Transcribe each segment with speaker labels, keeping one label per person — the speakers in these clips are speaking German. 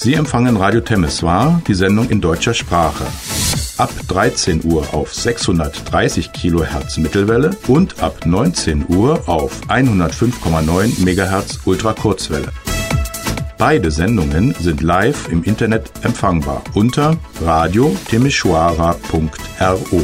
Speaker 1: Sie empfangen Radio Temeswar, die Sendung in deutscher Sprache. Ab 13 Uhr auf 630 kHz Mittelwelle und ab 19 Uhr auf 105,9 MHz Ultrakurzwelle. Beide Sendungen sind live im Internet empfangbar unter radiotemeshwara.ro.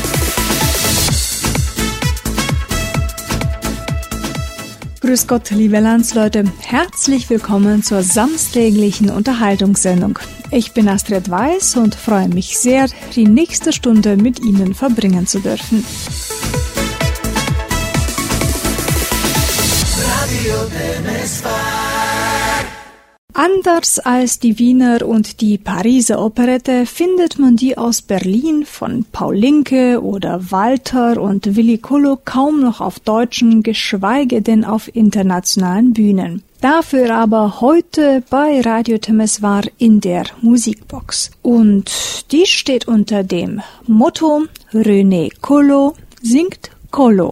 Speaker 2: Grüß Gott, liebe Landsleute. Herzlich willkommen zur samstäglichen Unterhaltungssendung. Ich bin Astrid Weiß und freue mich sehr, die nächste Stunde mit Ihnen verbringen zu dürfen. Radio Temeswar. Anders als die Wiener und die Pariser Operette findet man die aus Berlin von Paul Linke oder Walter und Willi Kollo kaum noch auf deutschen, geschweige denn auf internationalen Bühnen. Dafür aber heute bei Radio Temeswar in der Musikbox. Und die steht unter dem Motto René Kollo singt Kollo.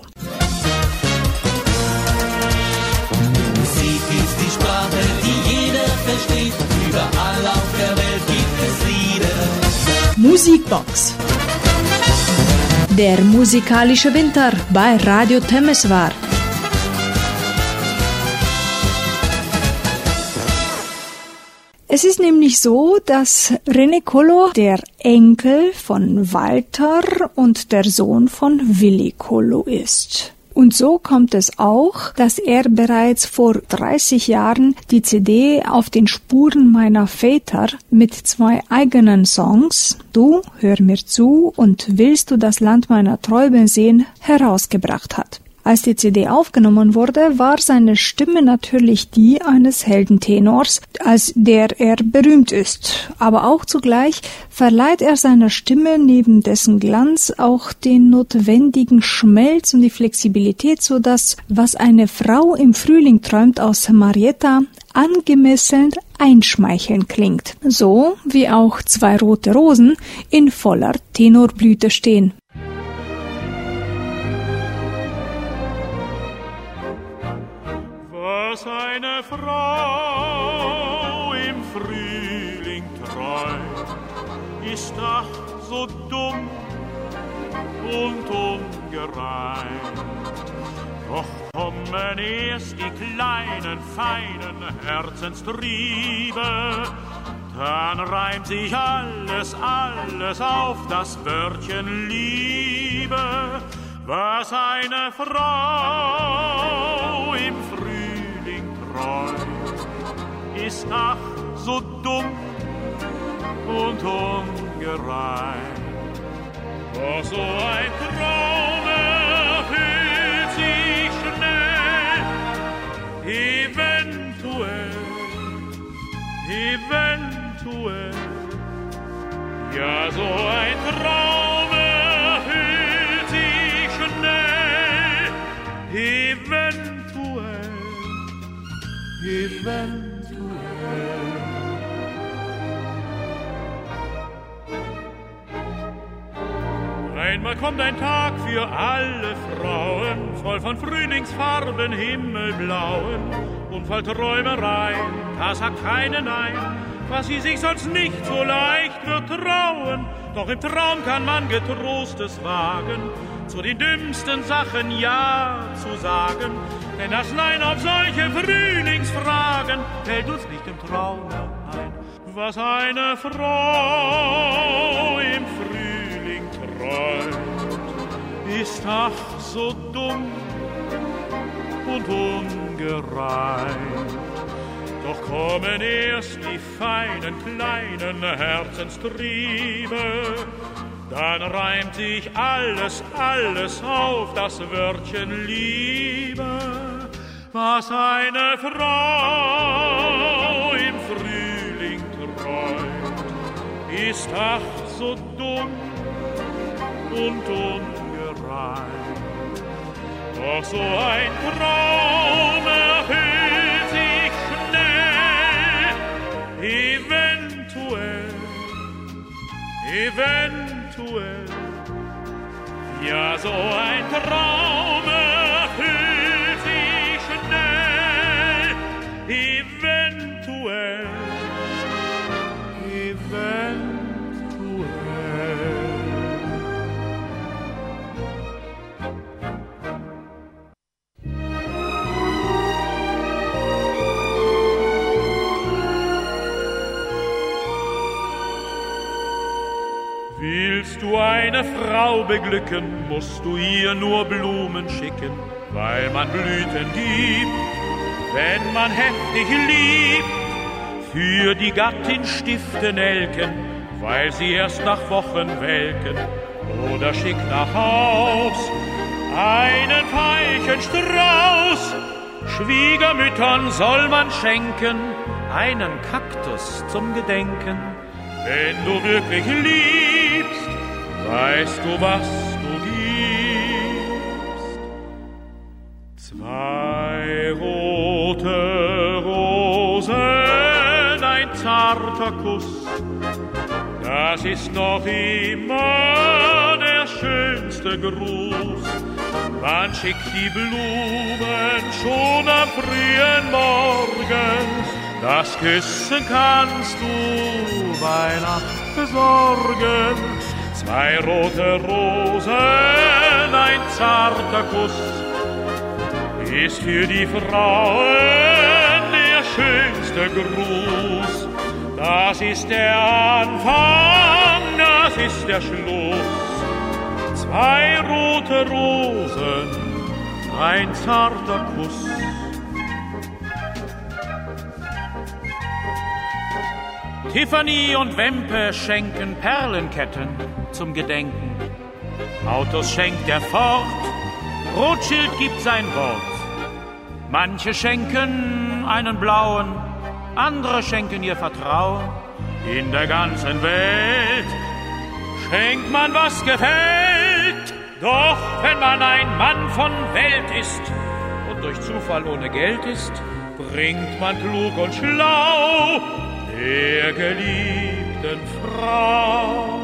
Speaker 3: Musik ist die Sprache, die jeder versteht. Überall auf der Welt gibt es Lieder.
Speaker 2: Musikbox. Der musikalische Winter bei Radio Temeswar. Es ist nämlich so, dass René Kollo der Enkel von Walter und der Sohn von Willi Kollo ist. Und so kommt es auch, dass er bereits vor 30 Jahren die CD Auf den Spuren meiner Väter mit 2 eigenen Songs, Du, hör mir zu und Willst du das Land meiner Träume sehen, herausgebracht hat. Als die CD aufgenommen wurde, war seine Stimme natürlich die eines Heldentenors, als der er berühmt ist. Aber auch zugleich verleiht er seiner Stimme neben dessen Glanz auch den notwendigen Schmelz und die Flexibilität, sodass, was eine Frau im Frühling träumt aus Marietta, angemessen einschmeichelnd klingt. So wie auch 2 rote Rosen in voller Tenorblüte stehen.
Speaker 4: Was eine Frau im Frühling träumt, ist ach so dumm und ungereim. Doch kommen erst die kleinen, feinen Herzenstriebe, dann reimt sich alles auf das Wörtchen Liebe. Was eine Frau im Frühling träumt, ist ach so dumm und ungereim. Doch so ein Traum erfüllt sich schnell, eventuell, ja, so ein Traum erfüllt sich schnell, eventuell. Einmal kommt ein Tag für alle Frauen, voll von Frühlingsfarben, Himmelblauen und voll Träumereien, da sagt keine Nein, was sie sich sonst nicht so leicht wird trauen. Doch im Traum kann man Getrostes wagen, zu den dümmsten Sachen Ja zu sagen, denn das Nein auf solche Frühlingsfragen fällt uns nicht im Traum ein. Was eine Frau im Frühling träumt, ist ach so dumm und ungereimt. Doch kommen erst die feinen, kleinen Herzenstriebe, dann reimt sich alles auf das Wörtchen Liebe. Was eine Frau im Frühling träumt, ist ach so dumm und ungereimt. Doch so ein Traum erfüllt sich schnell, eventuell, ja, so ein Traum erfüllt sich schnell, eventuell, Deine Frau beglücken, musst du ihr nur Blumen schicken, weil man Blüten gibt, wenn man heftig liebt. Für die Gattin stifte Nelken, weil sie erst nach Wochen welken. Oder schick nach Haus einen Veilchenstrauß. Schwiegermüttern soll man schenken einen Kaktus zum Gedenken. Wenn du wirklich liebst, weißt du, was du gibst. 2 rote Rosen, ein zarter Kuss, das ist noch immer der schönste Gruß. Man schickt die Blumen schon am frühen Morgen. Das Küssen kannst du bei Nacht besorgen. 2 rote Rosen, ein zarter Kuss, ist für die Frauen der schönste Gruß. Das ist der Anfang, das ist der Schluss. 2 rote Rosen, ein zarter Kuss. Tiffany und Wempe schenken Perlenketten zum Gedenken. Autos schenkt er fort, Rothschild gibt sein Wort. Manche schenken einen blauen, andere schenken ihr Vertrauen. In der ganzen Welt schenkt man, was gefällt. Doch wenn man ein Mann von Welt ist und durch Zufall ohne Geld ist, bringt man klug und schlau der geliebten Frau.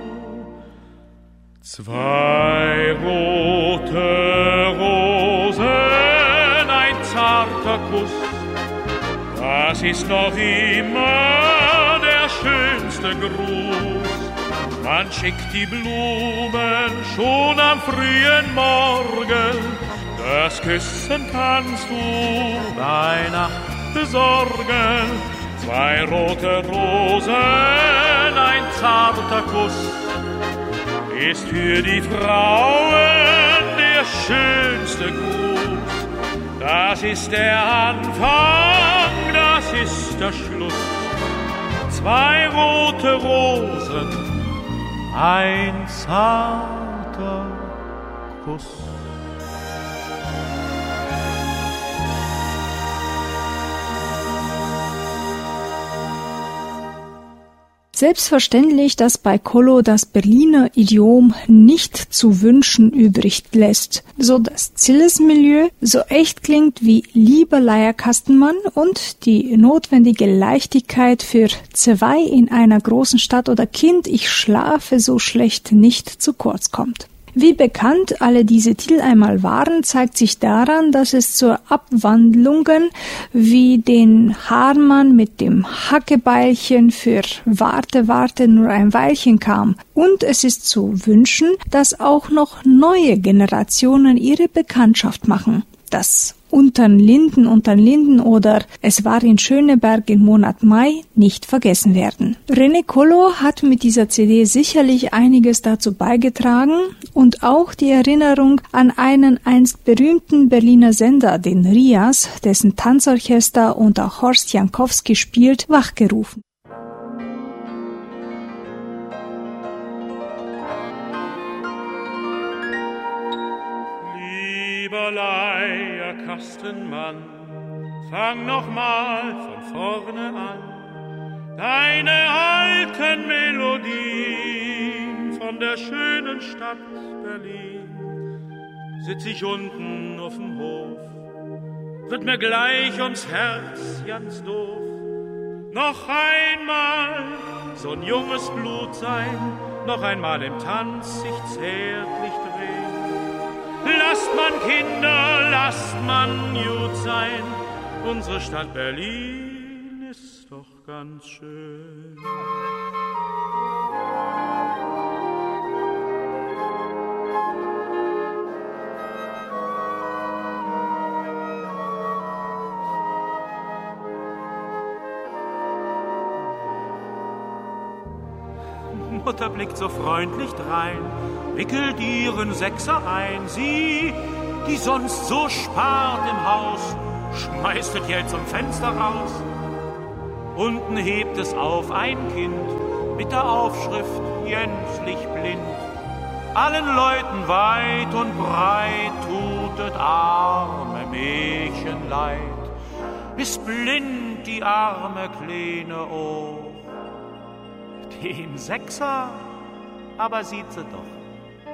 Speaker 4: 2 rote Rosen, ein zarter Kuss, das ist noch immer der schönste Gruß. Man schickt die Blumen schon am frühen Morgen. Das Küssen kannst du bei Nacht besorgen. 2 rote Rosen, ein zarter Kuss, ist für die Frauen der schönste Gruß. Das ist der Anfang, das ist der Schluss. 2 rote Rosen, ein zarter Kuss.
Speaker 2: Selbstverständlich, dass bei Kollo das Berliner Idiom nicht zu wünschen übrig lässt, so das Zilles-Milieu so echt klingt wie lieber Leierkastenmann und die notwendige Leichtigkeit für 2 in einer großen Stadt oder Kind, ich schlafe so schlecht, nicht zu kurz kommt. Wie bekannt alle diese Titel einmal waren, zeigt sich daran, dass es zu Abwandlungen wie den Haarmann mit dem Hackebeilchen für Warte, nur ein Weilchen kam. Und es ist zu wünschen, dass auch noch neue Generationen ihre Bekanntschaft machen. Das Untern Linden oder Es war in Schöneberg im Monat Mai nicht vergessen werden. René Kollo hat mit dieser CD sicherlich einiges dazu beigetragen und auch die Erinnerung an einen einst berühmten Berliner Sender, den Rias, dessen Tanzorchester unter Horst Jankowski spielt, wachgerufen.
Speaker 4: Lieber Leierkastenmann, fang noch mal von vorne an. Deine alten Melodien von der schönen Stadt Berlin. Sitz ich unten auf dem Hof, wird mir gleich ums Herz ganz doof. Noch einmal so ein junges Blut sein, noch einmal im Tanz sich zärtlich drehen. Lasst man Kinder, lasst man gut sein, unsere Stadt Berlin ist doch ganz schön. Mutter blickt so freundlich drein, wickelt ihren Sechser ein. Sie, die sonst so spart im Haus, schmeißt das Geld zum Fenster raus. Unten hebt es auf ein Kind mit der Aufschrift gänzlich blind. Allen Leuten weit und breit tut das arme Mädchen leid. Ist blind die arme Kleine auch. Den Sechser aber sieht sie doch.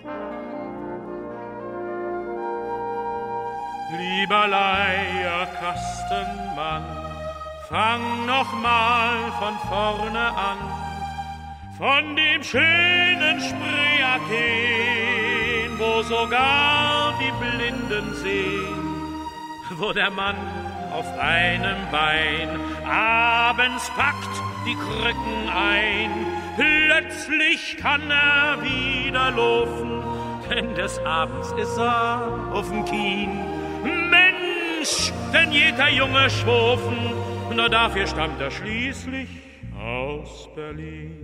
Speaker 4: Lieber Leierkastenmann, fang noch mal von vorne an. Von dem schönen Spreeathen, wo sogar die Blinden sehen, wo der Mann auf einem Bein abends packt die Krücken ein. Plötzlich kann er wieder laufen, denn des Abends ist er auf'm Kien. Mensch, denn jeder Junge schwofen, nur dafür stammt er schließlich aus Berlin.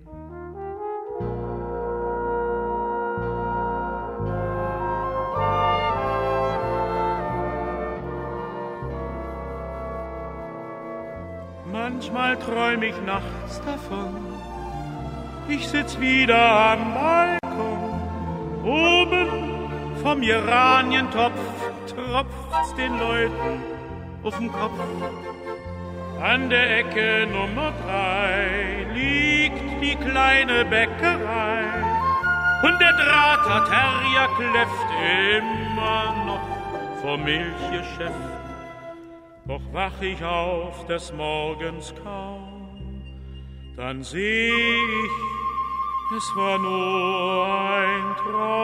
Speaker 4: Manchmal träum ich nachts davon, ich sitz wieder am Balkon. Oben vom Geranientopf tropft's den Leuten auf'n Kopf. An der Ecke Nummer 3 liegt die kleine Bäckerei. Und der Drahter-Terrier kläfft immer noch vom Milchgeschäft. Doch wach ich auf des Morgens kaum, dann seh ich, es war nur ein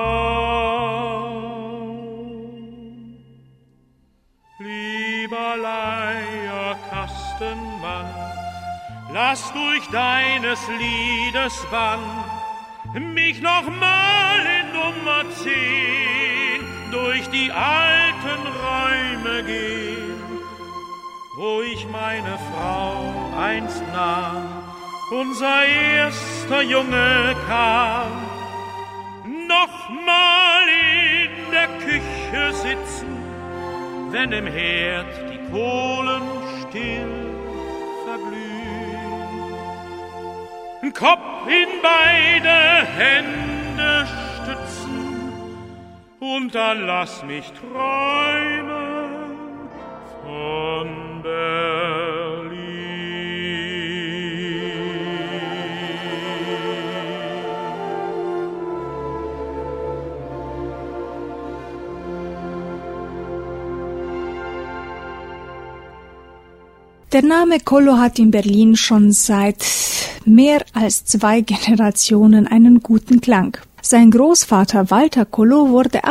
Speaker 4: Traum. Lieber Leierkastenmann, lass durch deines Liedes Bann mich noch mal in Nummer 10 durch die alten Räume gehen, wo ich meine Frau einst nahm, unser erster Junge kam. Noch mal in der Küche sitzen, wenn im Herd die Kohlen still verglühen. Kopf in beide Hände stützen und dann lass mich träumen von Berlin.
Speaker 2: Der Name Kollo hat in Berlin schon seit mehr als 2 Generationen einen guten Klang. Sein Großvater Walter Kollo wurde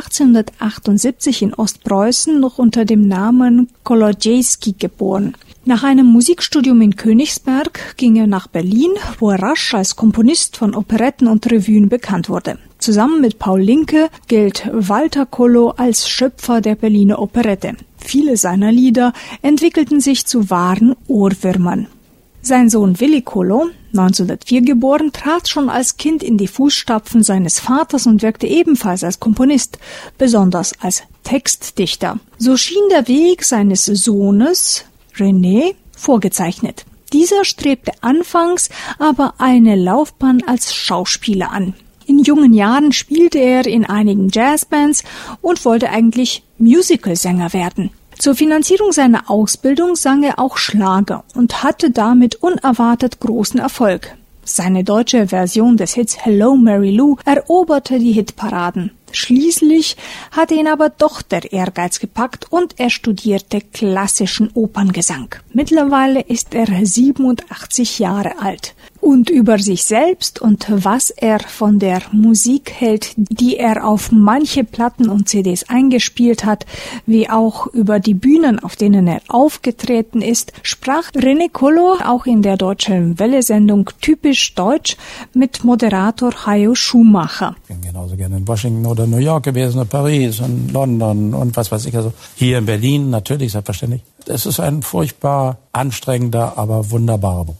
Speaker 2: 1878 in Ostpreußen noch unter dem Namen Kolodziejski geboren. Nach einem Musikstudium in Königsberg ging er nach Berlin, wo er rasch als Komponist von Operetten und Revuen bekannt wurde. Zusammen mit Paul Linke gilt Walter Kollo als Schöpfer der Berliner Operette. Viele seiner Lieder entwickelten sich zu wahren Ohrwürmern. Sein Sohn Willy Kollo, 1904 geboren, trat schon als Kind in die Fußstapfen seines Vaters und wirkte ebenfalls als Komponist, besonders als Textdichter. So schien der Weg seines Sohnes, René, vorgezeichnet. Dieser strebte anfangs aber eine Laufbahn als Schauspieler an. In jungen Jahren spielte er in einigen Jazzbands und wollte eigentlich Musicalsänger werden. Zur Finanzierung seiner Ausbildung sang er auch Schlager und hatte damit unerwartet großen Erfolg. Seine deutsche Version des Hits Hello Mary Lou eroberte die Hitparaden. Schließlich hatte ihn aber doch der Ehrgeiz gepackt und er studierte klassischen Operngesang. Mittlerweile ist er 87 Jahre alt. Und über sich selbst und was er von der Musik hält, die er auf manche Platten und CDs eingespielt hat, wie auch über die Bühnen, auf denen er aufgetreten ist, sprach René Kollo auch in der Deutschen Welle-Sendung Typisch Deutsch mit Moderator Hajo Schumacher.
Speaker 5: Ich bin genauso gerne in Washington oder New York gewesen, und Paris und London und was weiß ich. Also hier in Berlin natürlich, selbstverständlich. Es ist ein furchtbar anstrengender, aber wunderbarer Beruf.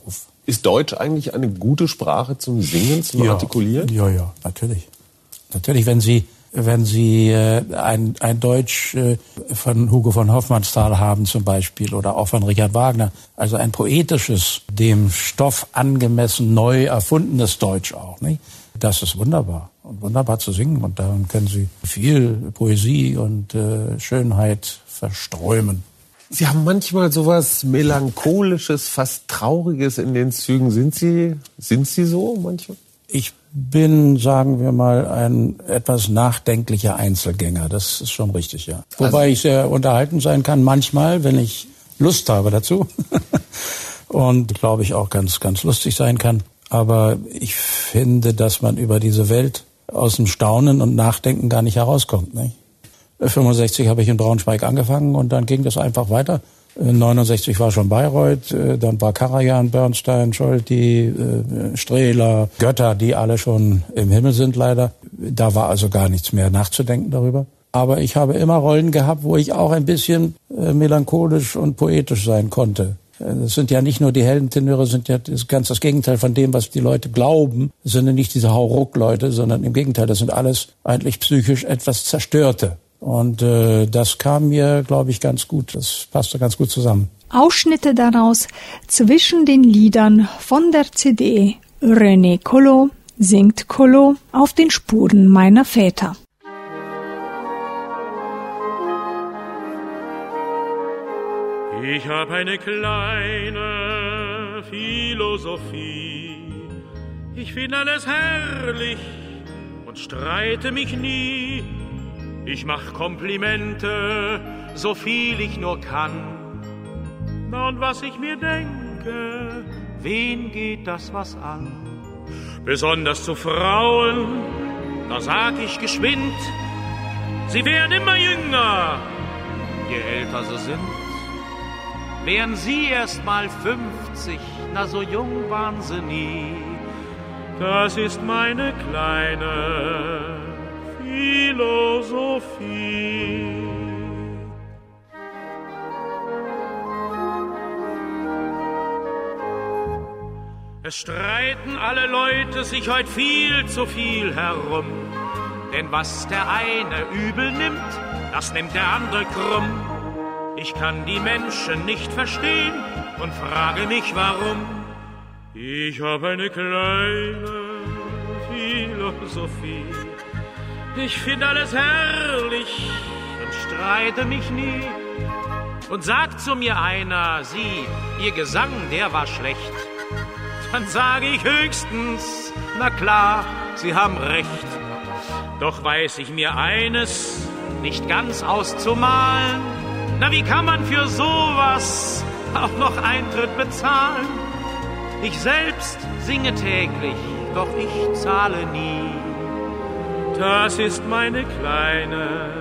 Speaker 6: Ist Deutsch eigentlich eine gute Sprache zum Singen, zum Artikulieren?
Speaker 5: Ja, natürlich. Natürlich, wenn Sie ein Deutsch von Hugo von Hofmannsthal haben zum Beispiel oder auch von Richard Wagner, also ein poetisches, dem Stoff angemessen neu erfundenes Deutsch auch, nicht? Das ist wunderbar und wunderbar zu singen und daran können Sie viel Poesie und Schönheit verströmen.
Speaker 6: Sie haben manchmal sowas Melancholisches, fast Trauriges in den Zügen. Sind Sie so manchmal?
Speaker 5: Ich bin, sagen wir mal, ein etwas nachdenklicher Einzelgänger. Das ist schon richtig, ja. Wobei ich sehr unterhalten sein kann, manchmal, wenn ich Lust habe dazu. Und, glaube ich, auch ganz, ganz lustig sein kann. Aber ich finde, dass man über diese Welt aus dem Staunen und Nachdenken gar nicht herauskommt, nicht? 65 habe ich in Braunschweig angefangen und dann ging das einfach weiter. 69 war schon Bayreuth, dann war Karajan, Bernstein, Scholti, Strehler, Götter, die alle schon im Himmel sind leider. Da war also gar nichts mehr nachzudenken darüber. Aber ich habe immer Rollen gehabt, wo ich auch ein bisschen melancholisch und poetisch sein konnte. Es sind ja nicht nur die Heldentenöre, sind ja ganz das Gegenteil von dem, was die Leute glauben. Es sind ja nicht diese Hauruck-Leute, sondern im Gegenteil, das sind alles eigentlich psychisch etwas Zerstörte. Und das kam mir, glaube ich, ganz gut. Das passte ganz gut zusammen.
Speaker 2: Ausschnitte daraus zwischen den Liedern von der CD René Collot singt Collot auf den Spuren meiner Väter.
Speaker 4: Ich hab eine kleine Philosophie. Ich find alles herrlich und streite mich nie. Ich mach Komplimente, so viel ich nur kann. Na und was ich mir denke, wen geht das was an? Besonders zu Frauen, da sag ich geschwind, sie werden immer jünger, je älter sie sind. Wären sie erst mal 50, na so jung waren sie nie. Das ist meine kleine Philosophie. Es streiten alle Leute sich heut viel zu viel herum. Denn was der eine übel nimmt, das nimmt der andere krumm. Ich kann die Menschen nicht verstehen und frage mich warum. Ich habe eine kleine Philosophie. Ich find alles herrlich und streite mich nie. Und sagt zu mir einer, Sie, Ihr Gesang, der war schlecht. Dann sage ich höchstens, na klar, Sie haben recht. Doch weiß ich mir eines nicht ganz auszumalen. Na, wie kann man für sowas auch noch Eintritt bezahlen? Ich selbst singe täglich, doch ich zahle nie. Das ist meine kleine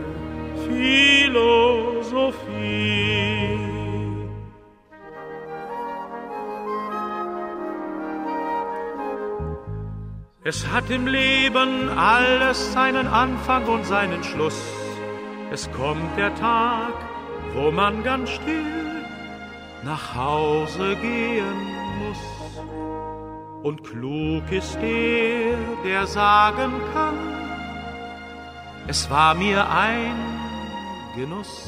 Speaker 4: Philosophie. Es hat im Leben alles seinen Anfang und seinen Schluss. Es kommt der Tag, wo man ganz still nach Hause gehen muss. Und klug ist der sagen kann, es war mir ein Genuss.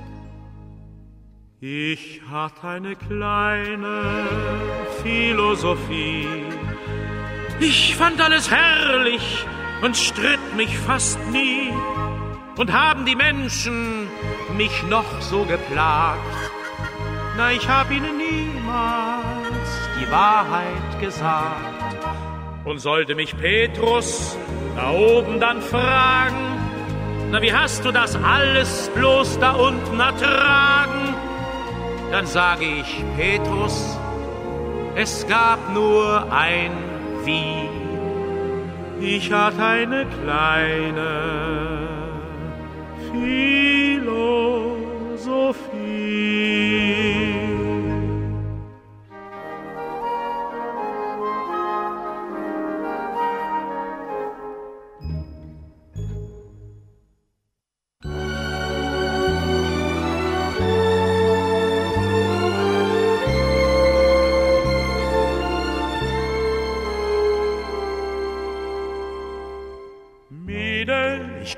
Speaker 4: Ich hatte eine kleine Philosophie. Ich fand alles herrlich und stritt mich fast nie. Und haben die Menschen mich noch so geplagt? Na, ich hab ihnen niemals die Wahrheit gesagt. Und sollte mich Petrus da oben dann fragen, na, wie hast du das alles bloß da unten ertragen? Dann sage ich, Petrus, es gab nur ein Wie. Ich hatte eine kleine Philosophie.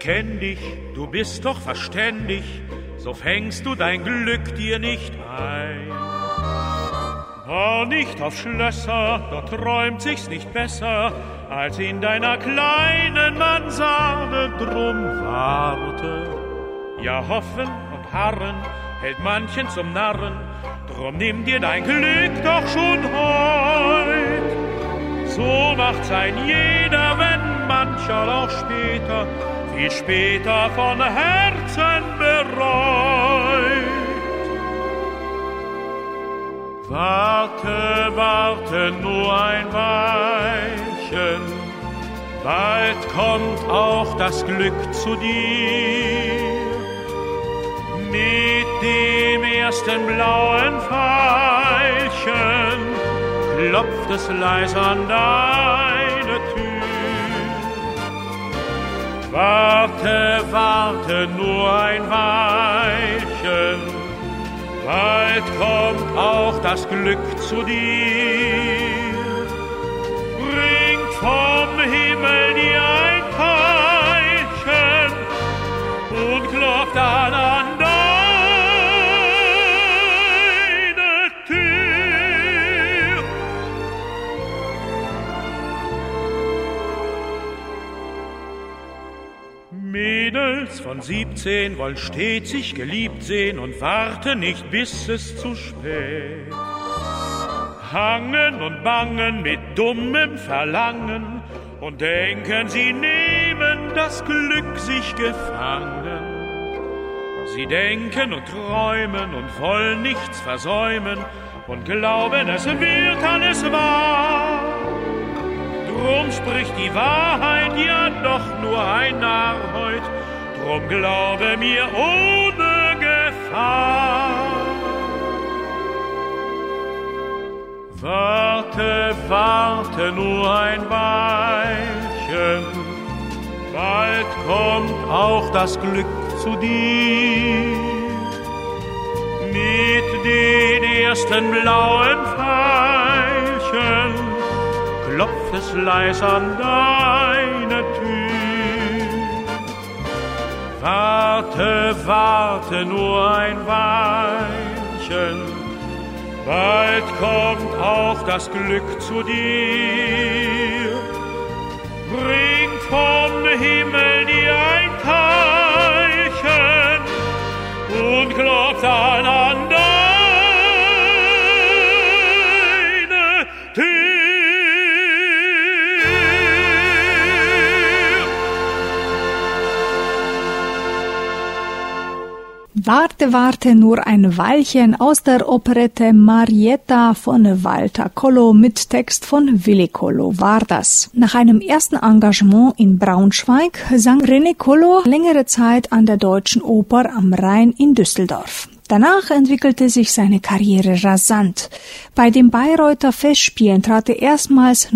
Speaker 4: kenn dich, du bist doch verständig, so fängst du dein Glück dir nicht ein. Bau nicht auf Schlösser, dort träumt sich's nicht besser, als in deiner kleinen Mansarde. Drum warte, ja hoffen und harren, hält manchen zum Narren, drum nimm dir dein Glück doch schon heut. So macht's ein jeder, wenn mancher auch später, viel später von Herzen bereut. Warte, warte nur ein Weilchen, bald kommt auch das Glück zu dir. Mit dem ersten blauen Veilchen klopft es leise an deine Tür. Warte, warte nur ein Weilchen, bald kommt auch das Glück zu dir. Bringt vom Himmel dir ein Veilchen und klopft an deine Tür. Mädels von 17 wollen stets sich geliebt sehen und warten nicht, bis es zu spät. Hangen und bangen mit dummem Verlangen und denken, sie nehmen das Glück sich gefangen. Sie denken und träumen und wollen nichts versäumen und glauben, es wird alles wahr. Drum spricht die Wahrheit ja doch nur ein Narr heut, drum glaube mir ohne Gefahr. Warte, warte nur ein Weilchen, bald kommt auch das Glück zu dir. Mit den ersten blauen Veilchen klopft es leis an deine Tür. Warte, warte nur ein Weilchen, bald kommt auch das Glück zu dir. Bring vom Himmel dir ein Teilchen und klopft an deine Tür.
Speaker 2: Warte, warte nur ein Weilchen aus der Operette Marietta von Walter Kollo mit Text von Willy Kollo war das. Nach einem ersten Engagement in Braunschweig sang René Kollo längere Zeit an der Deutschen Oper am Rhein in Düsseldorf. Danach entwickelte sich seine Karriere rasant. Bei den Bayreuther Festspielen trat er erstmals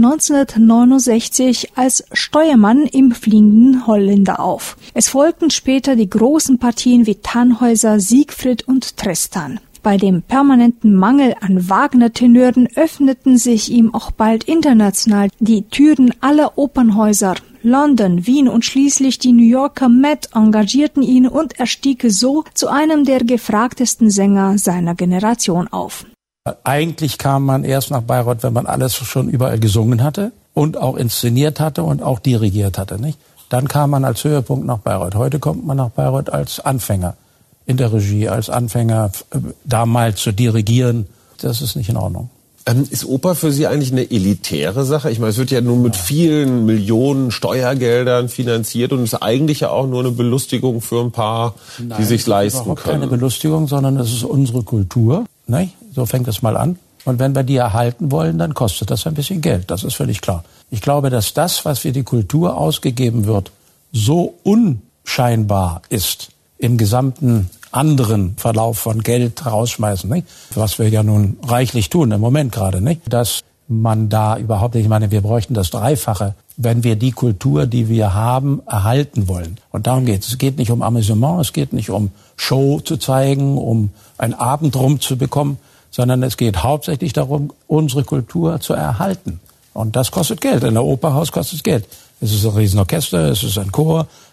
Speaker 2: 1969 als Steuermann im Fliegenden Holländer auf. Es folgten später die großen Partien wie Tannhäuser, Siegfried und Tristan. Bei dem permanenten Mangel an Wagner-Tenören öffneten sich ihm auch bald international die Türen aller Opernhäuser. London, Wien und schließlich die New Yorker Met engagierten ihn und er stieg so zu einem der gefragtesten Sänger seiner Generation auf.
Speaker 5: Eigentlich kam man erst nach Bayreuth, wenn man alles schon überall gesungen hatte und auch inszeniert hatte und auch dirigiert hatte, nicht? Dann kam man als Höhepunkt nach Bayreuth. Heute kommt man nach Bayreuth als Anfänger in der Regie, als Anfänger da mal zu dirigieren. Das ist nicht in Ordnung.
Speaker 6: Ist Oper für Sie eigentlich eine elitäre Sache? Ich meine, es wird ja nun mit vielen Millionen Steuergeldern finanziert und ist eigentlich ja auch nur eine Belustigung für ein paar, die sich leisten können.
Speaker 5: Nein, keine Belustigung, sondern es ist unsere Kultur. Ne? So fängt es mal an. Und wenn wir die erhalten wollen, dann kostet das ein bisschen Geld. Das ist völlig klar. Ich glaube, dass das, was für die Kultur ausgegeben wird, so unscheinbar ist im gesamten anderen Verlauf von Geld rausschmeißen, nicht? Was wir ja nun reichlich tun im Moment gerade, nicht? Dass man da überhaupt nicht, ich meine, wir bräuchten das Dreifache, wenn wir die Kultur, die wir haben, erhalten wollen. Und darum geht es. Es geht nicht um Amüsement, es geht nicht um Show zu zeigen, um einen Abend rumzubekommen, sondern es geht hauptsächlich darum, unsere Kultur zu erhalten. Und das kostet Geld. In der Operhaus kostet es Geld. Es ist ein Riesenorchester, es ist ein Chor,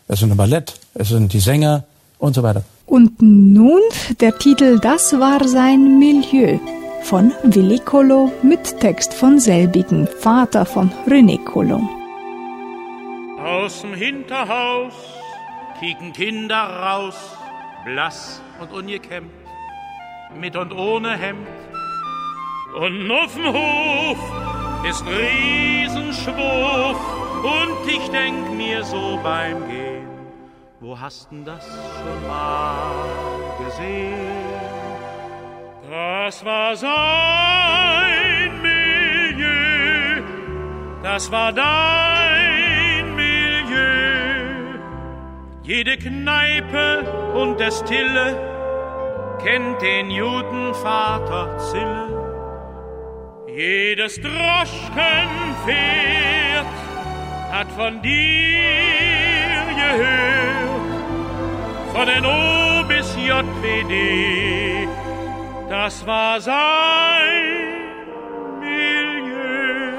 Speaker 5: es ist ein Ballett, es sind die Sänger und so weiter.
Speaker 2: Und nun der Titel Das war sein Milieu von Willi Kollo mit Text von selbigen, Vater von René Kollo.
Speaker 4: Aus dem Hinterhaus kicken Kinder raus, blass und ungekämmt, mit und ohne Hemd. Und auf'm Hof ist Riesenschwurf und ich denk mir so beim Gehen, wo hast denn das schon mal gesehen? Das war sein Milieu, das war dein Milieu. Jede Kneipe und Destille kennt den Judenvater Zille. Jedes Droschkenpferd hat von dir gehört, von NO bis JPD, das war sein Milieu.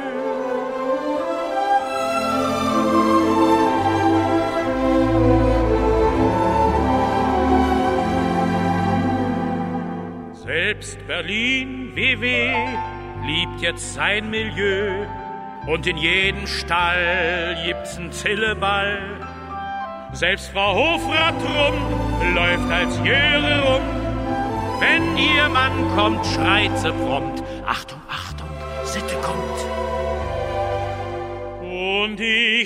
Speaker 4: Selbst Berlin WW liebt jetzt sein Milieu und in jeden Stall gibt's 'n Zilleball. Selbst Frau Hofratrum läuft als Jöre rum. Wenn ihr Mann kommt, schreit sie prompt: Achtung, Achtung, Sitte kommt. Und ich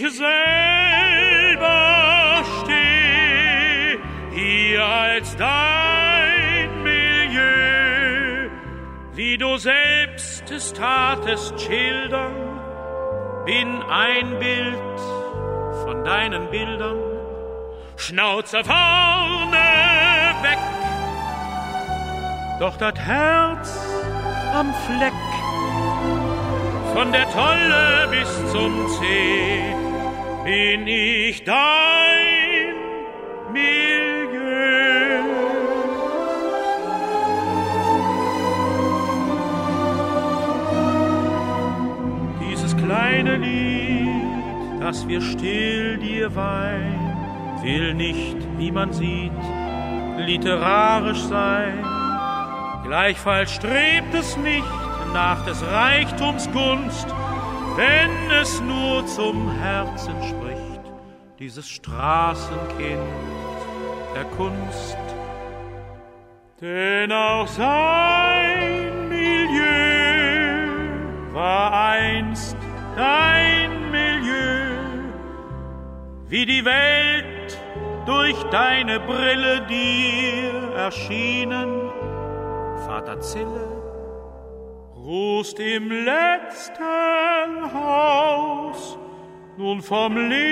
Speaker 4: selber steh hier als dein Milieu, wie du selbst es tatest schildern, bin ein Bild von deinen Bildern. Schnauze vorne weg, doch das Herz am Fleck, von der Tolle bis zum Zeh, bin ich dein Milieu. Dieses kleine Lied, das wir still dir weihen, will nicht, wie man sieht, literarisch sein. Gleichfalls strebt es nicht nach des Reichtums Gunst, wenn es nur zum Herzen spricht, dieses Straßenkind der Kunst. Denn auch sein Milieu war einst dein Milieu, wie die Welt durch deine Brille dir erschienen. Vater Zille ruhst im letzten Haus nun vom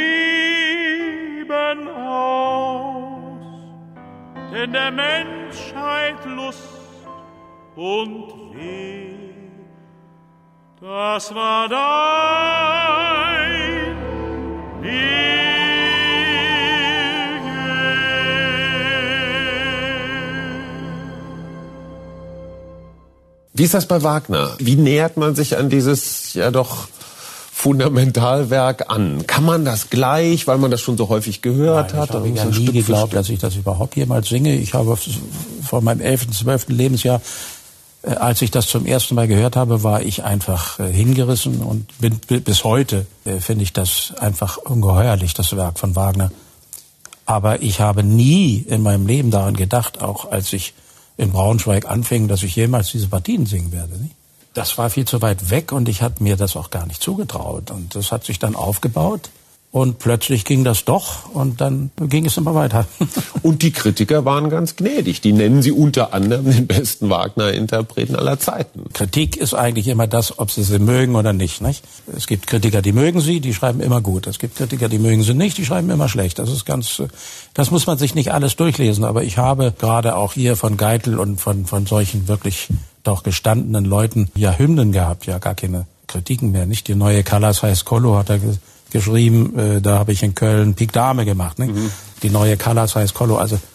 Speaker 4: Leben aus, denn der Menschheit Lust und Weh, das war dein Milieu.
Speaker 6: Wie ist das bei Wagner? Wie nähert man sich an dieses ja doch Fundamentalwerk an? Kann man das gleich, weil man das schon so häufig gehört hat?
Speaker 5: Ich habe ja nie geglaubt, dass ich das überhaupt jemals singe. Ich habe vor meinem 11., 12. Lebensjahr, als ich das zum ersten Mal gehört habe, war ich einfach hingerissen und bin bis heute finde ich das einfach ungeheuerlich, das Werk von Wagner. Aber ich habe nie in meinem Leben daran gedacht, auch als ich in Braunschweig anfing, dass ich jemals diese Partien singen werde. Nicht? Das war viel zu weit weg und ich hatte mir das auch gar nicht zugetraut. Und das hat sich dann aufgebaut und plötzlich ging das doch und dann ging es immer weiter.
Speaker 6: Und die Kritiker waren ganz gnädig. Die nennen sie unter anderem den besten Wagner-Interpreten aller Zeiten.
Speaker 5: Kritik ist eigentlich immer das, ob sie mögen oder nicht. Es gibt Kritiker, die mögen sie, die schreiben immer gut. Es gibt Kritiker, die mögen sie nicht, die schreiben immer schlecht. Das muss man sich nicht alles durchlesen. Aber ich habe gerade auch hier von Geitel und von solchen wirklich doch gestandenen Leuten ja Hymnen gehabt, ja gar keine Kritiken mehr. Nicht die neue Callas heißt Kollo, hat er geschrieben, da habe ich in Köln Pik Dame gemacht. Ne? Mhm. Die neue Callas heißt Kollo. Also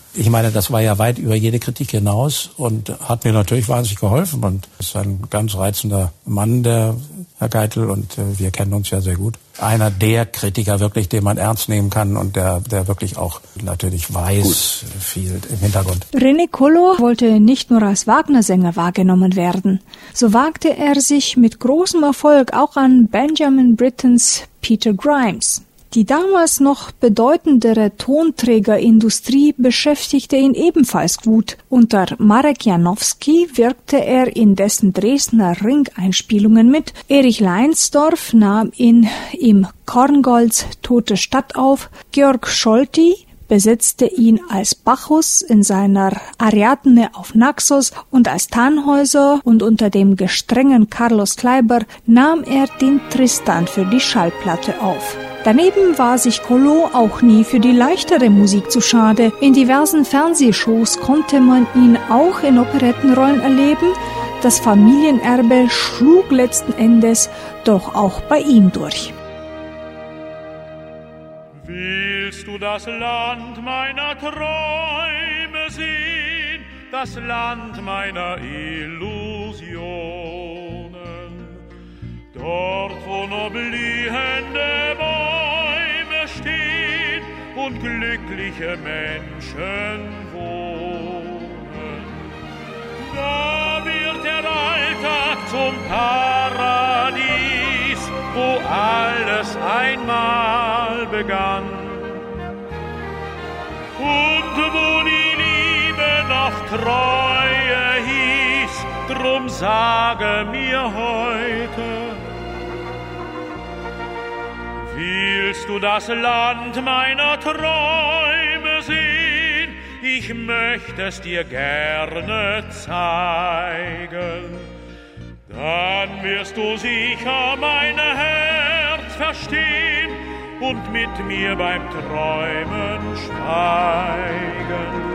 Speaker 5: Ich meine, das war ja weit über jede Kritik hinaus und hat mir natürlich wahnsinnig geholfen. Und ist ein ganz reizender Mann, der Herr Geitel, und wir kennen uns ja sehr gut. Einer der Kritiker wirklich, den man ernst nehmen kann und der wirklich auch natürlich weiß, viel im Hintergrund.
Speaker 2: René Collo wollte nicht nur als Wagner-Sänger wahrgenommen werden. So wagte er sich mit großem Erfolg auch an Benjamin Brittens Peter Grimes. Die damals noch bedeutendere Tonträgerindustrie beschäftigte ihn ebenfalls gut. Unter Marek Janowski wirkte er in dessen Dresdner Ring-Einspielungen mit. Erich Leinsdorf nahm ihn im Korngolds Tote Stadt auf. Georg Scholti besetzte ihn als Bacchus in seiner Ariadne auf Naxos und als Tannhäuser, und unter dem gestrengen Carlos Kleiber nahm er den Tristan für die Schallplatte auf. Daneben war sich Collo auch nie für die leichtere Musik zu schade. In diversen Fernsehshows konnte man ihn auch in Operettenrollen erleben. Das Familienerbe schlug letzten Endes doch auch bei ihm durch.
Speaker 4: Willst du das Land meiner Träume sehen, das Land meiner Illusionen? Dort, wo nur blühende Bäume stehen und glückliche Menschen wohnen. Da wird der Alltag zum Paradies, wo alles einmal begann. Und wo die Liebe noch Treue hieß, drum sage mir heute, willst du das Land meiner Träume sehen? Ich möchte es dir gerne zeigen. Dann wirst du sicher mein Herz verstehen und mit mir beim Träumen schweigen.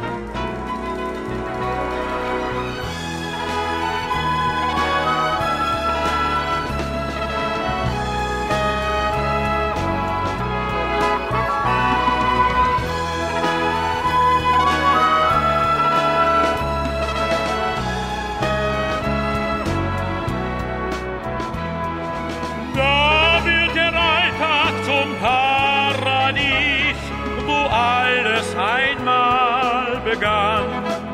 Speaker 4: Paradies, wo alles einmal begann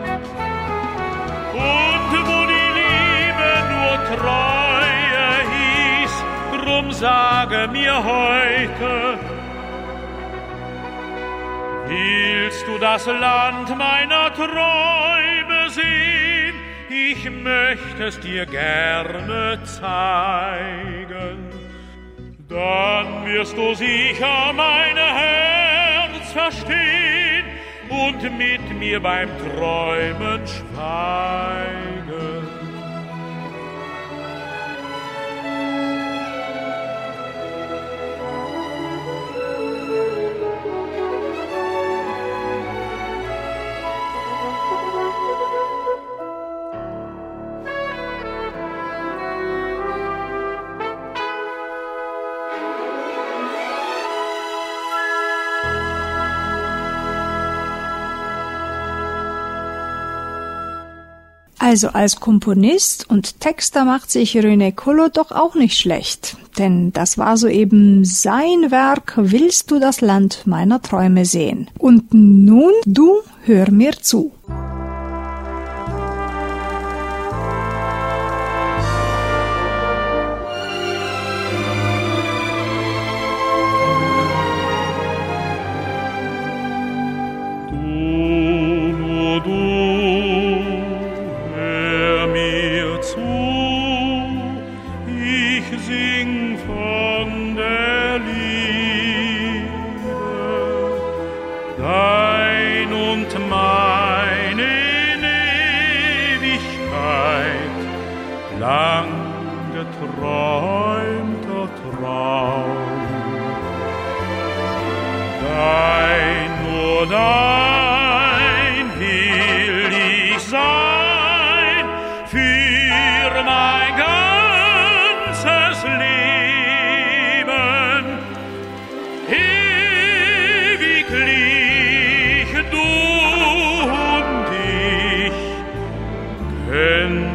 Speaker 4: und wo die Liebe nur Treue hieß, drum sage mir heute, willst du das Land meiner Träume sehen? Ich möchte es dir gerne zeigen. Dann wirst du sicher mein Herz verstehen und mit mir beim Träumen schweigen.
Speaker 2: Also als Komponist und Texter macht sich René Collo doch auch nicht schlecht. Denn das war soeben sein Werk Willst du das Land meiner Träume sehen? Und nun, du, hör mir zu.
Speaker 4: Dein und mein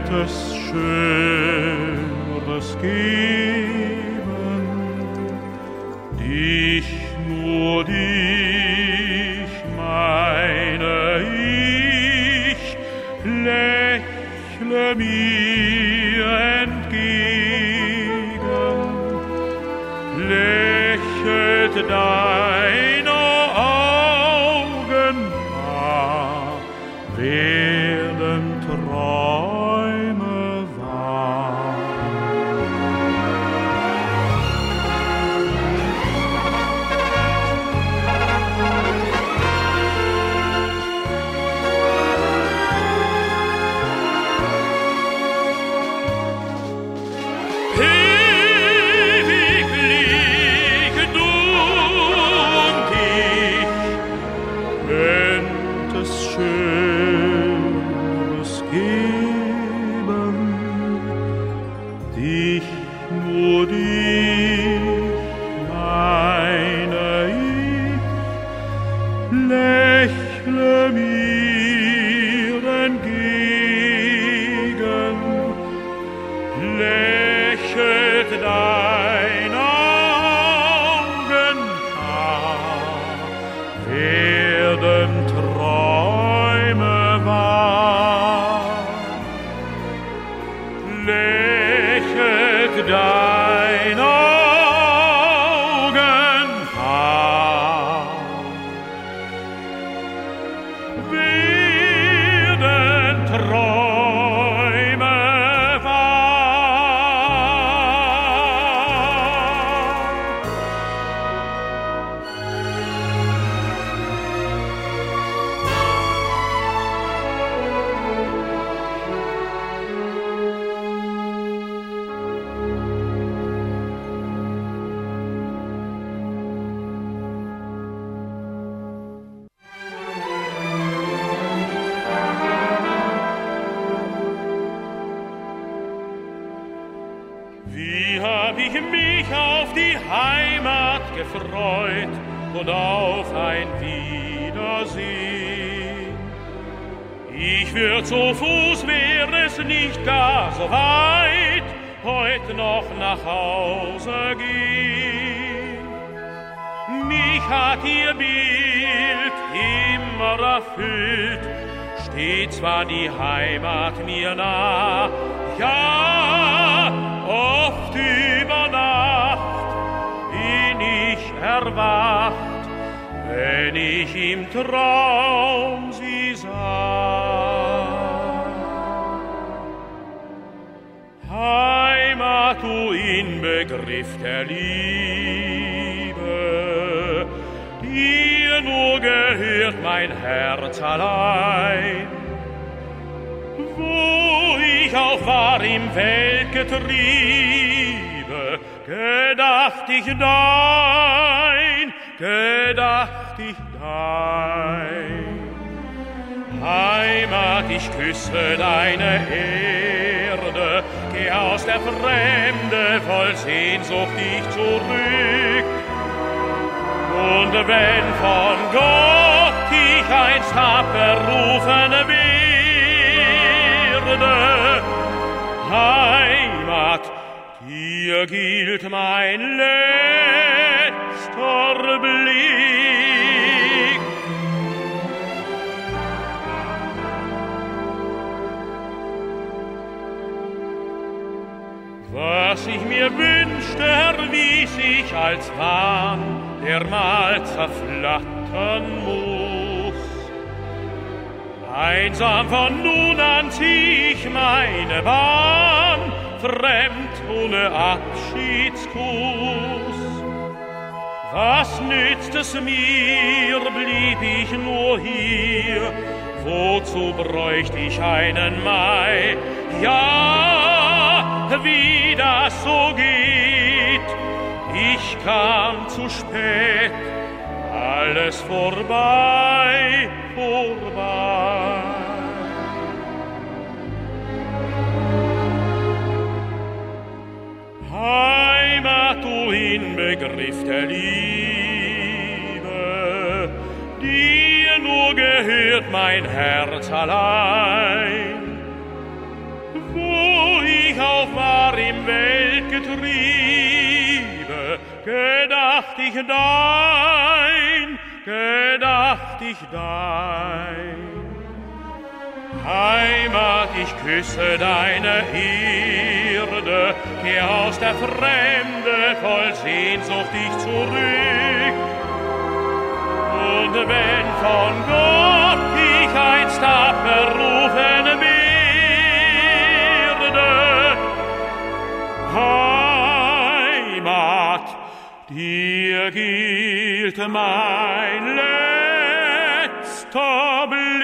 Speaker 4: es Schöneres geben, dich, nur dich, meine ich, lächle mir entgegen, lächelt deine Augen nah, werden Träume wahr. Ewiglich du und ich, könnt es Schöneres geben, dich, nur dich, meine ich, lächle mir entgegen, lächelt dein Augen nah, werden Träume wahr. Lächelt dein Augen nah, werden Träume wahr. Wie hab ich mich auf die Heimat gefreut und auf ein Wiedersehen. Ich würd zu Fuß, wär es nicht gar so weit, heut noch nach Hause gehen. Mich hat ihr Bild immer erfüllt, steht zwar die Heimat mir nah, ja, oft über Nacht bin ich erwacht, wenn ich im Traum sie sah. Heimat, du Inbegriff der Liebe, dir nur gehört mein Herz allein. Wo ich auch war im Weltgetriebe, gedacht ich dein, gedacht ich dein. Heimat, ich küsse deine Erde, geh aus der Fremde voll Sehnsucht ich zurück. Und wenn von Gott ich einst abberufen werde, Heimat, dir gilt mein letzter Blick. Was ich mir wünschte, erwies ich als Wahn, der mal zerflattern muss. Einsam von nun an zieh ich meine Bahn, fremd ohne Abschiedskuss. Was nützt es mir, blieb ich nur hier, wozu bräucht ich einen Mai? Ja, wie das so geht, ich kam zu spät, alles vorbei, vorbei. Heimat, du Inbegriff der Liebe, dir nur gehört mein Herz allein. Wo Getriebe, gedacht ich dein. Heimat, ich küsse deine Erde, kehr aus der Fremde voll Sehnsucht dich zurück. Und wenn von Gott ich einst abberufen werde, Heimat, dir gilt mein letzter Blick.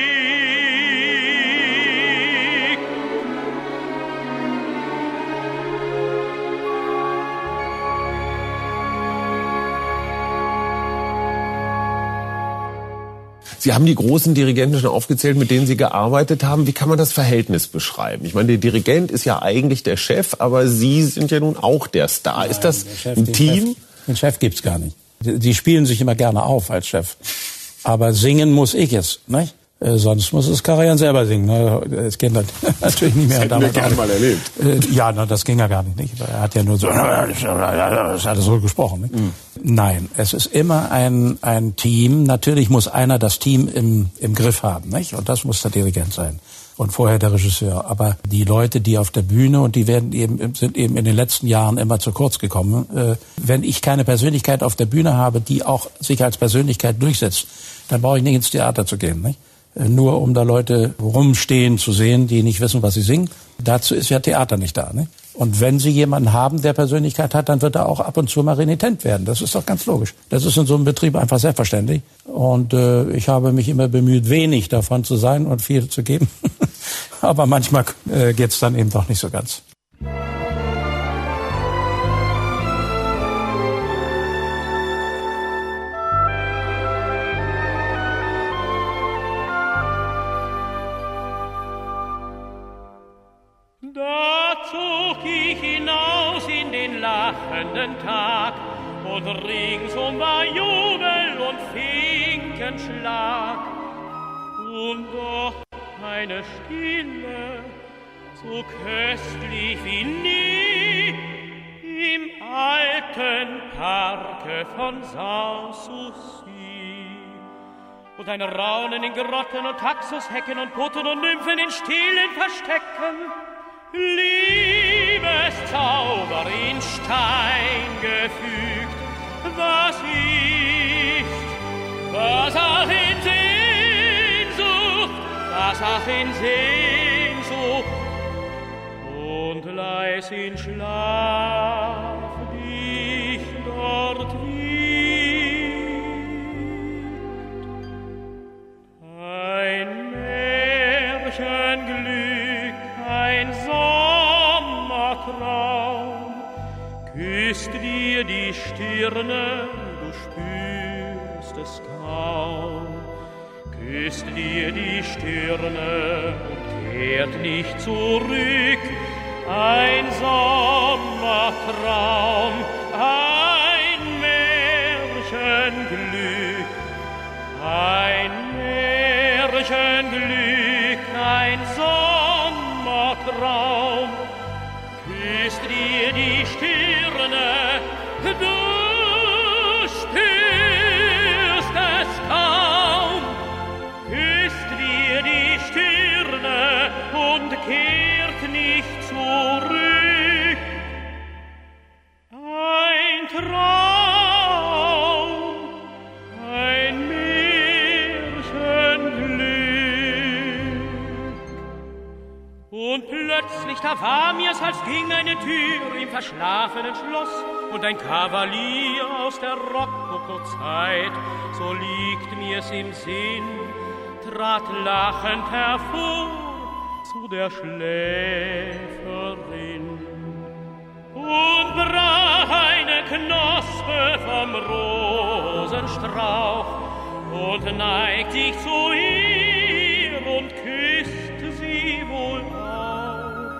Speaker 6: Sie haben die großen Dirigenten schon aufgezählt, mit denen Sie gearbeitet haben. Wie kann man das Verhältnis beschreiben? Ich meine, der Dirigent ist ja eigentlich der Chef, aber Sie sind ja nun auch der Star. Ist das ein Team?
Speaker 5: Den Chef gibt's gar nicht. Die spielen sich immer gerne auf als Chef. Aber singen muss ich es, nicht? Sonst muss es Karajan selber singen. Das geht natürlich nicht mehr.
Speaker 6: Das hätten wir gerne mal erlebt.
Speaker 5: Ja, das ging ja gar nicht. Er hat ja nur so, das hat er so gesprochen. Nicht? Nein, es ist immer ein Team. Natürlich muss einer das Team im Griff haben, nicht? Und das muss der Dirigent sein. Und vorher der Regisseur. Aber die Leute, die auf der Bühne, und die sind eben in den letzten Jahren immer zu kurz gekommen. Wenn ich keine Persönlichkeit auf der Bühne habe, die auch sich als Persönlichkeit durchsetzt, dann brauche ich nicht ins Theater zu gehen, nicht? Nur um da Leute rumstehen zu sehen, die nicht wissen, was sie singen. Dazu ist ja Theater nicht da, ne? Und wenn Sie jemanden haben, der Persönlichkeit hat, dann wird er auch ab und zu mal renitent werden. Das ist doch ganz logisch. Das ist in so einem Betrieb einfach selbstverständlich. Und ich habe mich immer bemüht, wenig davon zu sein und viel zu geben. Aber manchmal geht's dann eben doch nicht so ganz.
Speaker 4: Tag und ringsum war Jubel und Finkenschlag und doch eine Stille so köstlich wie nie im alten Parke von Sanssouci und ein Raunen in Grotten und Taxushecken und Putten und Nymphen in stillen Verstecken. Liebeszauber in Stein gefügt, was ist, was auch in Sehnsucht, was auch in Sehnsucht, und leis in Schlaf dich dort wiegt. Ein Märchenglück, ein Sommertraum, küsst dir die Stirne, du spürst es kaum. Küsst dir die Stirne und kehrt nicht zurück. Ein Sommertraum, ein Märchenglück, ein Märchenglück, ein Sommertraum. Küsst dir die Stirne, du spürst es kaum. Küsst dir die Stirne und kehrt nicht zurück. Ein Traum, ein Märchenglück. Und plötzlich, da war mir's, als ging eine Tür im verschlafenen Schloss und ein Kavalier aus der Rokoko-Zeit, so liegt mir's im Sinn, trat lachend hervor zu der Schläferin und brach eine Knospe vom Rosenstrauch und neigt sich zu ihr und küsst sie wohl auch.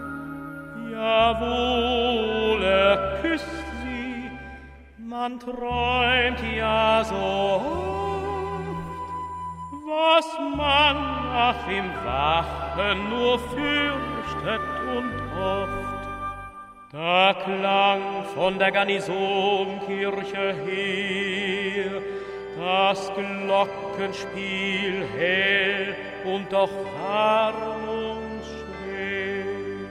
Speaker 4: Jawohl, er küsst sie, man träumt ja so oft, was man nach im Wachen nur fürchtet und hofft. Da klang von der Garnisonkirche her das Glockenspiel hell und doch warm und schwer.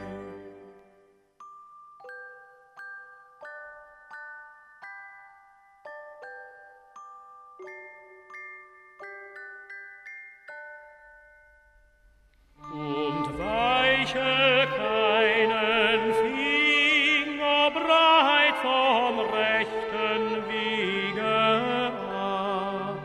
Speaker 4: Und weiche keinen Finger breit vom rechten Wege ab.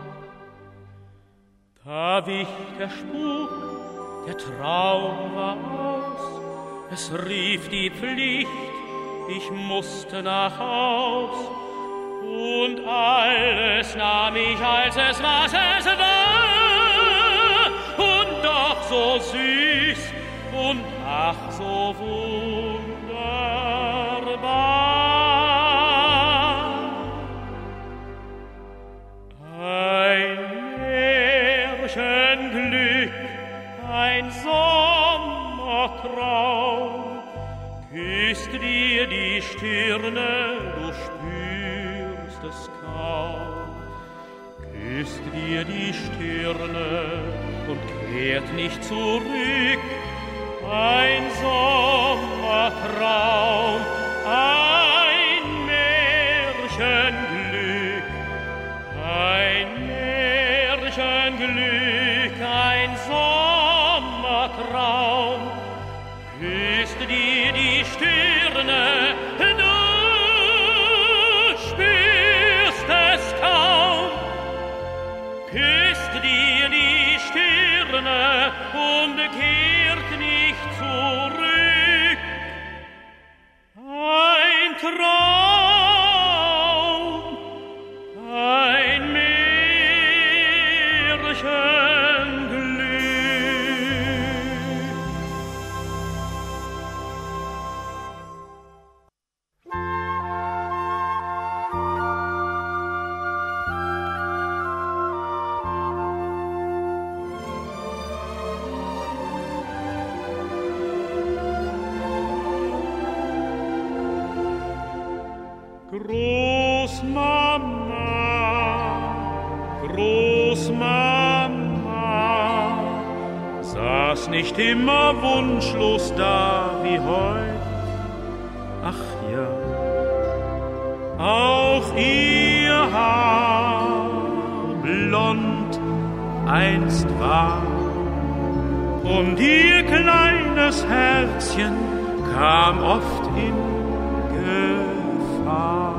Speaker 4: Da wich der Spuk, der Traum war aus, es rief die Pflicht, ich musste nach Haus. Und alles nahm ich, als es was es war, und doch so süß und ach so wunderbar. Ein Märchenglück, ein Sommertraum, küsst dir die Stirne, du spürst es kaum. Küsst dir die Stirne und kehrt nicht zurück. Ein Sommertraum, ein Märchenglück, ein Märchenglück, ein Sommertraum. Küsst dir die Stirne, du spürst es kaum. Küsst dir die Stirne und kehrt nicht zurück. Ein Traum, ein Märchenglück. Großmama, saß nicht immer wunschlos da wie heut. Ach ja, auch ihr Haar blond einst war und ihr kleines Herzchen kam oft in Gefahr.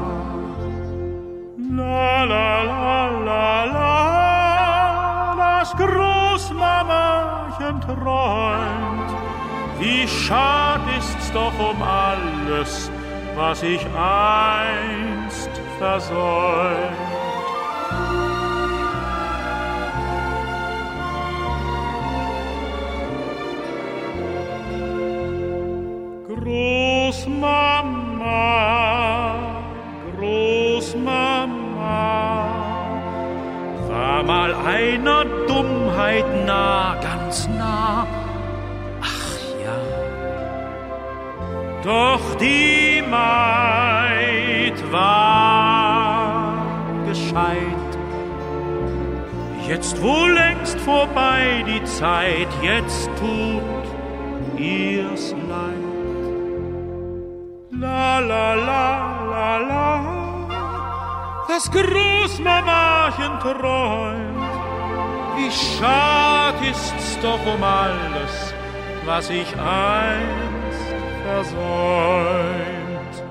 Speaker 4: La la la la la, das Großmamachen träumt. Wie schad ist's doch um alles, was ich einst versäumt. Großmama, Großmama, war mal einer Dummheit nah, ganz nah. Ach ja, doch die Maid war gescheit. Jetzt wohl längst vorbei die Zeit, jetzt tut ihr's leid. La la la la la, das Großmamachen träumt. Wie schad ist's doch um alles, was ich einst versäumt.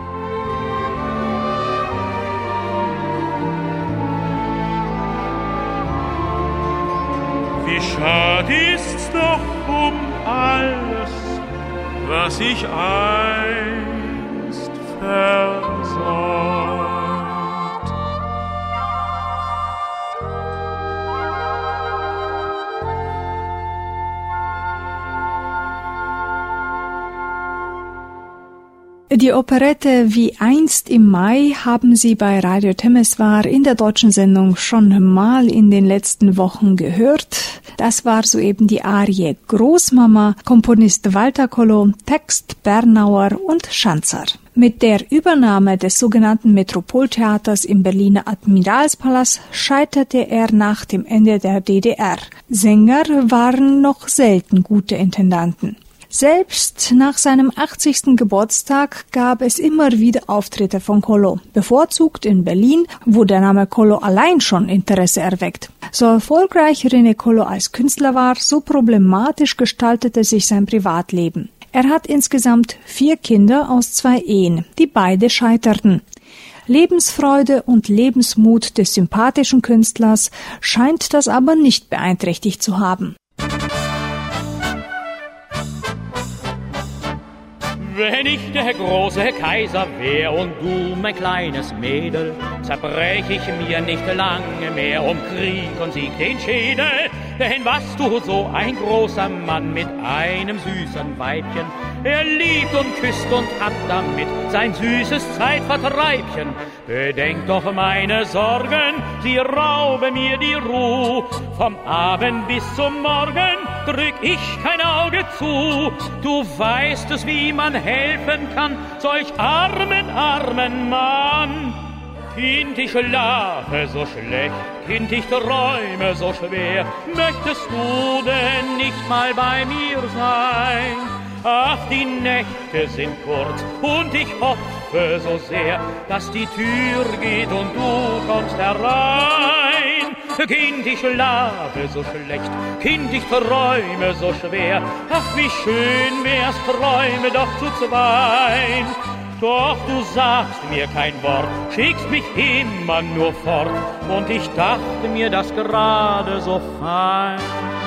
Speaker 4: Wie schad ist's doch um alles, was ich einst versäumt.
Speaker 2: Die Operette Wie einst im Mai haben Sie bei Radio Temeswar in der deutschen Sendung schon mal in den letzten Wochen gehört. Das war soeben die Arie Großmama, Komponist Walter Kollo, Text Bernauer und Schanzer. Mit der Übernahme des sogenannten Metropoltheaters im Berliner Admiralspalast scheiterte er nach dem Ende der DDR. Sänger waren noch selten gute Intendanten. Selbst nach seinem 80. Geburtstag gab es immer wieder Auftritte von Kollo, bevorzugt in Berlin, wo der Name Kollo allein schon Interesse erweckt. So erfolgreich René Kollo als Künstler war, so problematisch gestaltete sich sein Privatleben. Er hat insgesamt 4 Kinder aus 2 Ehen, die beide scheiterten. Lebensfreude und Lebensmut des sympathischen Künstlers scheint das aber nicht beeinträchtigt zu haben.
Speaker 4: Wenn ich der große Kaiser wär und du mein kleines Mädel, zerbrech ich mir nicht lange mehr um Krieg und Sieg den Schädel. Denn was du so ein großer Mann mit einem süßen Weibchen, er liebt und küsst und hat damit sein süßes Zeitvertreibchen. Bedenk doch meine Sorgen, sie rauben mir die Ruhe. Vom Abend bis zum Morgen drück ich kein Auge zu. Du weißt es, wie man helfen kann, solch armen Mann. Kind, ich schlafe so schlecht, Kind, ich träume so schwer. Möchtest du denn nicht mal bei mir sein? Ach, die Nächte sind kurz und ich hoffe so sehr, dass die Tür geht und du kommst herein. Kind, ich schlafe so schlecht, Kind, ich träume so schwer. Ach, wie schön wär's, träume doch zu zweit. Doch du sagst mir kein Wort, schickst mich immer nur fort. Und ich dachte mir das gerade so fein.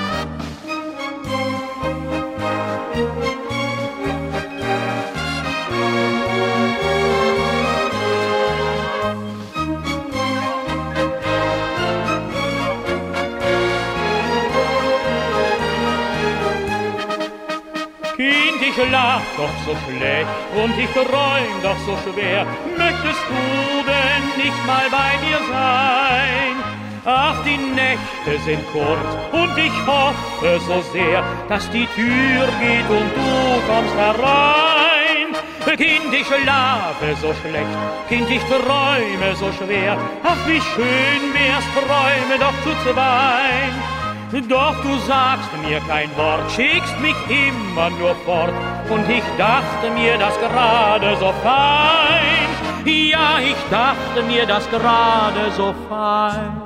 Speaker 4: Kind, ich lach doch so schlecht und ich träum doch so schwer. Möchtest du denn nicht mal bei mir sein? Ach, die Nächte sind kurz und ich hoffe so sehr, dass die Tür geht und du kommst herein. Kind, ich schlafe so schlecht, Kind, ich träume so schwer. Ach, wie schön wär's, träume doch zu zweit. Doch du sagst mir kein Wort, schickst mich immer nur fort. Und ich dachte mir das gerade so fein. Ja, ich dachte mir das gerade so fein.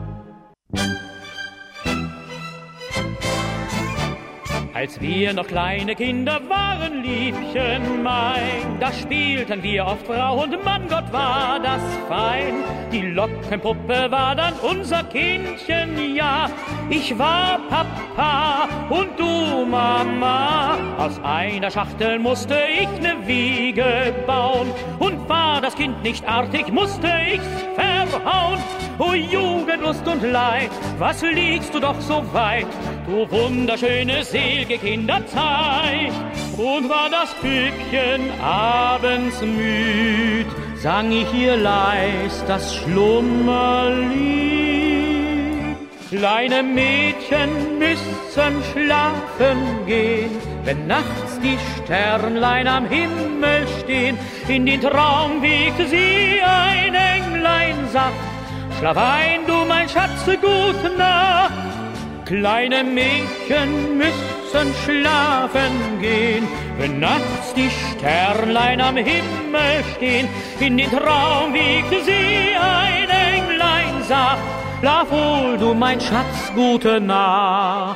Speaker 4: Als wir noch kleine Kinder waren, Liebchen mein, da spielten wir oft Frau und Mann, Gott war das fein. Die Lockenpuppe war dann unser Kindchen, ja. Ich war Papa und du Mama. Aus einer Schachtel musste ich ne Wiege bauen. Und war das Kind nicht artig, musste ich's verhauen. O Jugend, Lust und Leid, was liegst du doch so weit? Du wunderschöne, selige Kinderzeit. Und war das Püppchen abends müd, sang ich ihr leis das Schlummerlied. Kleine Mädchen müssen schlafen gehen, wenn nachts die Sternlein am Himmel stehen. In den Traum wiegte sie ein Englein sacht. Schlaf ein, du mein Schatz, gute Nacht. Kleine Mädchen müssen schlafen gehen, wenn nachts die Sternlein am Himmel stehen. In den Traum wiegte sie ein Englein sacht. Schlaf wohl, du mein Schatz, gute Nacht.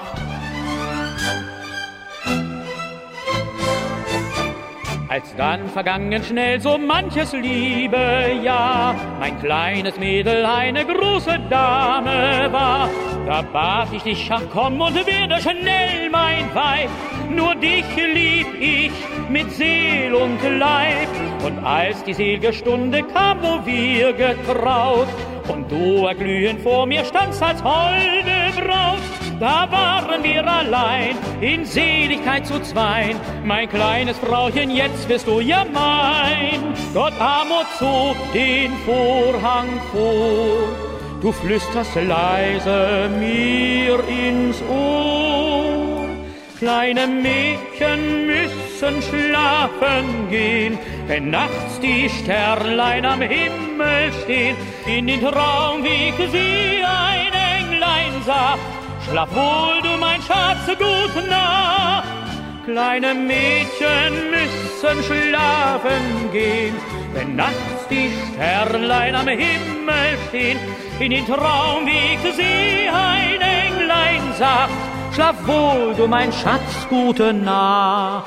Speaker 4: Als dann vergangen schnell so manches liebe Jahr, mein kleines Mädel eine große Dame war, da bat ich dich, ach komm und werde schnell mein Weib. Nur dich lieb ich mit Seel und Leib. Und als die sel'ge Stunde kam, wo wir getraut, und du erglühend vor mir standst als holde Braut, da waren wir allein, in Seligkeit zu zweien. Mein kleines Frauchen, jetzt wirst du ja mein. Gott Amor zog den Vorhang vor, du flüsterst leise mir ins Ohr. Kleine Mädchen müssen schlafen gehen, wenn nachts die Sternlein am Himmel stehen. In den Traum wiegt sie ein Englein sacht, schlaf wohl, du mein Schatz, gute Nacht. Kleine Mädchen müssen schlafen gehen, wenn nachts die Sternlein am Himmel stehen. In den Traum wiegt sie ein Englein sacht, schlaf wohl, du mein Schatz, gute Nacht.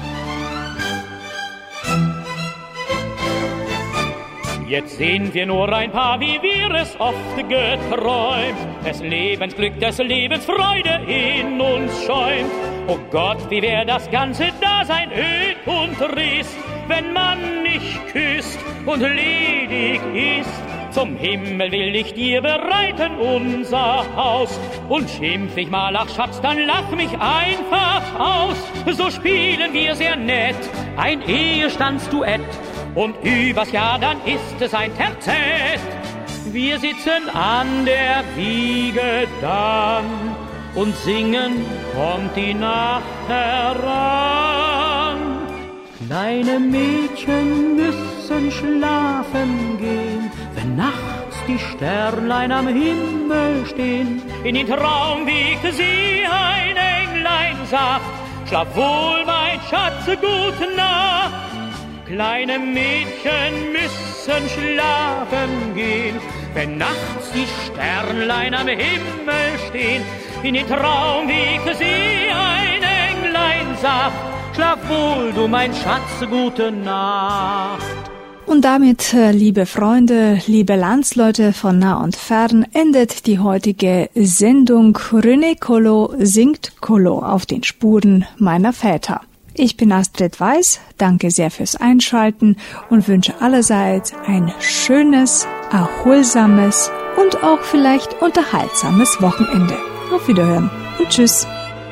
Speaker 4: Jetzt sehen wir nur ein Paar, wie wir es oft geträumt. Des Lebens Glück, des Lebens Freude in uns schäumt. Oh Gott, wie wär das ganze Dasein öd und trist, wenn man nicht küsst und ledig ist. Zum Himmel will ich dir bereiten unser Haus. Und schimpf ich mal, ach Schatz, dann lach mich einfach aus. So spielen wir sehr nett ein Ehestandsduett. Und übers Jahr, dann ist es ein Terzett. Wir sitzen an der Wiege dann und singen, kommt die Nacht heran. Kleine Mädchen müssen schlafen gehen, wenn nachts die Sternlein am Himmel stehen. In den Traum wiegt sie ein Englein sacht, schlaf wohl, mein Schatz, gute Nacht. Kleine Mädchen müssen schlafen gehen, wenn nachts die Sternlein am Himmel stehen. In den Traum wiegt sie ein Englein sacht, schlaf wohl, du mein Schatz, gute Nacht.
Speaker 2: Und damit, liebe Freunde, liebe Landsleute von nah und fern, endet die heutige Sendung René Collo singt Collo auf den Spuren meiner Väter. Ich bin Astrid Weiß, danke sehr fürs Einschalten und wünsche allerseits ein schönes, erholsames und auch vielleicht unterhaltsames Wochenende. Auf Wiederhören und tschüss.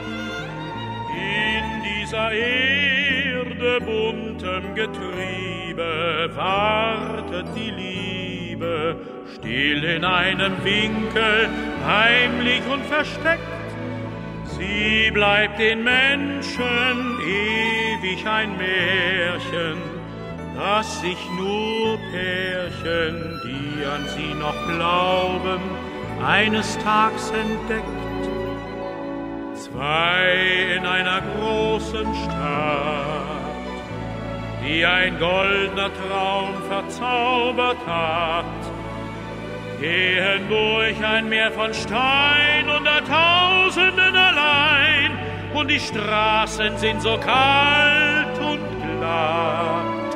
Speaker 4: In dieser Erde buntem Getriebe wartet die Liebe, still in einem Winkel, heimlich und versteckt. Sie bleibt den Menschen ewig ein Märchen, das sich nur Pärchen, die an sie noch glauben, eines Tags entdeckt. Zwei in einer großen Stadt, die ein goldener Traum verzaubert hat, gehen durch ein Meer von Stein unter Tausenden allein, und die Straßen sind so kalt und glatt.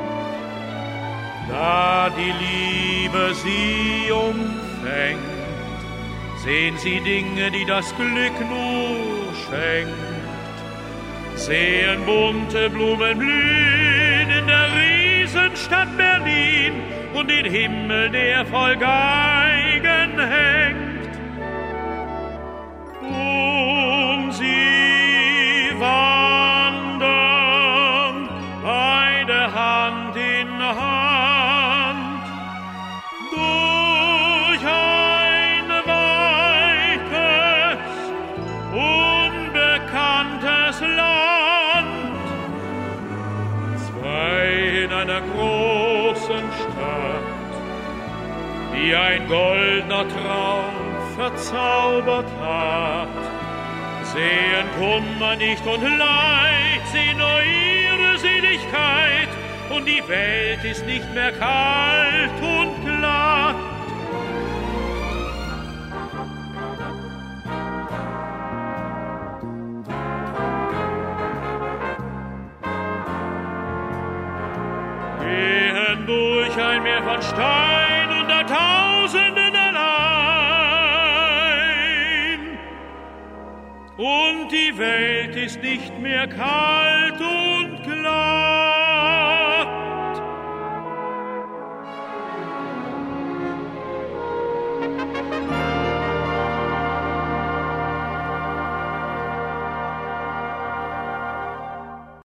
Speaker 4: Da die Liebe sie umfängt, sehen sie Dinge, die das Glück nur schenkt. Sehen bunte Blumen blühen in der Riesenstadt Berlin und den Himmel, der voll Geigen hängt. Und sie wandern beide Hand in Hand durch ein weites, unbekanntes Land. Zwei in einer großen Stadt, die ein goldener Traum verzaubert hat, sehen Kummer nicht und Leid, sehen nur ihre Seligkeit, und die Welt ist nicht mehr kalt und glatt. Gehen durch ein Meer von Stein unter Tausenden allein, und die Welt ist nicht mehr kalt und